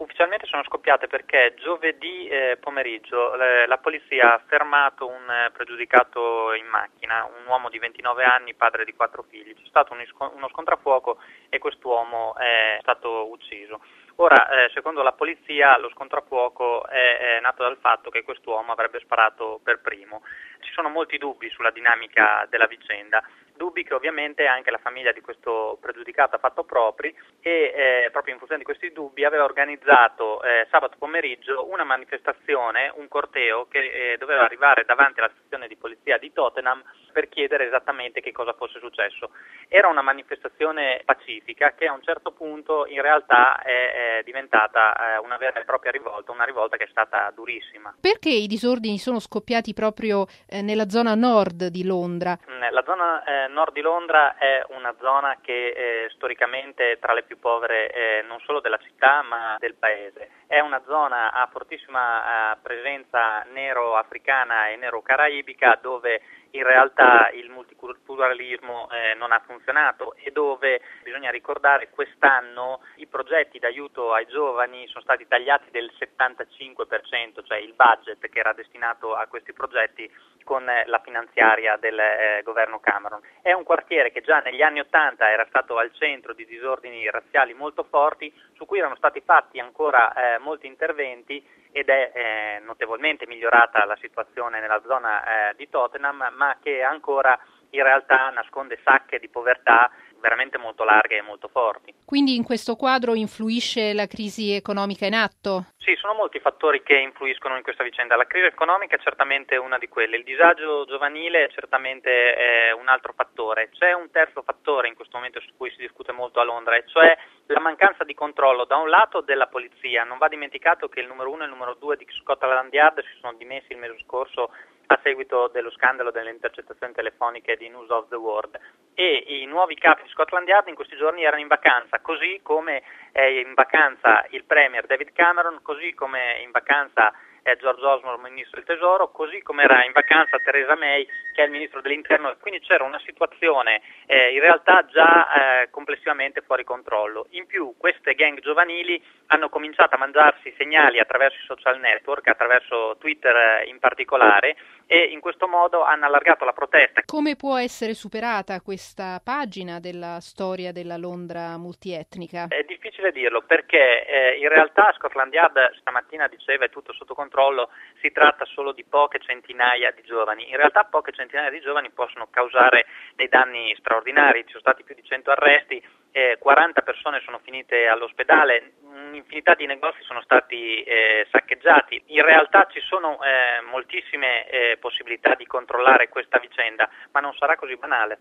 Ufficialmente sono scoppiate perché giovedì pomeriggio la polizia ha fermato un pregiudicato in macchina, un uomo di 29 anni, padre di 4 figli. C'è stato uno scontrafuoco e quest'uomo è stato ucciso. Ora, secondo la polizia, lo scontrafuoco è nato dal fatto che quest'uomo avrebbe sparato per primo. Ci sono molti dubbi sulla dinamica della vicenda, dubbi che ovviamente anche la famiglia di questo pregiudicato ha fatto propri e proprio in funzione di questi dubbi aveva organizzato sabato pomeriggio una manifestazione, un corteo che doveva arrivare davanti alla stazione di polizia di Tottenham per chiedere esattamente che cosa fosse successo. Era una manifestazione pacifica che a un certo punto in realtà è diventata una vera e propria rivolta, una rivolta che è stata durissima. Perché i disordini sono scoppiati proprio nella zona nord di Londra? La zona nord di Londra è una zona che storicamente è tra le più povere non solo della città ma del paese. È una zona a fortissima presenza nero-africana e nero-caraibica dove in realtà il multiculturalismo non ha funzionato e dove, bisogna ricordare, quest'anno i progetti d'aiuto ai giovani sono stati tagliati del 75%, cioè il budget che era destinato a questi progetti con la finanziaria del governo Cameron. È un quartiere che già negli anni '80 era stato al centro di disordini razziali molto forti, su cui erano stati fatti ancora molti interventi ed è notevolmente migliorata la situazione nella zona di Tottenham, ma che ancora in realtà nasconde sacche di povertà veramente molto larghe e molto forti. Quindi in questo quadro influisce la crisi economica in atto? Sì, sono molti fattori che influiscono in questa vicenda. La crisi economica è certamente una di quelle, il disagio giovanile è certamente un altro fattore. C'è un terzo fattore in questo momento su cui si discute molto a Londra, e cioè la mancanza di controllo da un lato della polizia. Non va dimenticato che il numero 1 e il numero 2 di Scotland Yard si sono dimessi il mese scorso a seguito dello scandalo delle intercettazioni telefoniche di News of the World, e i nuovi capi di Scotland Yard in questi giorni erano in vacanza, così come è in vacanza il premier David Cameron, così come è in vacanza George Osborne, ministro del tesoro, così come era in vacanza Theresa May, che è il ministro dell'interno, quindi c'era una situazione in realtà già complessivamente fuori controllo. In più queste gang giovanili hanno cominciato a mangiarsi segnali attraverso i social network, attraverso Twitter in particolare, e in questo modo hanno allargato la protesta. Come può essere superata questa pagina della storia della Londra multietnica? È difficile dirlo perché in realtà Scotland Yard stamattina diceva è tutto sotto controllo, si tratta solo di poche centinaia di giovani. In realtà poche centinaia di giovani possono causare dei danni straordinari, ci sono stati più di 100 arresti, 40 persone sono finite all'ospedale, un'infinità di negozi sono stati saccheggiati. In realtà ci sono moltissime possibilità di controllare questa vicenda, ma non sarà così banale.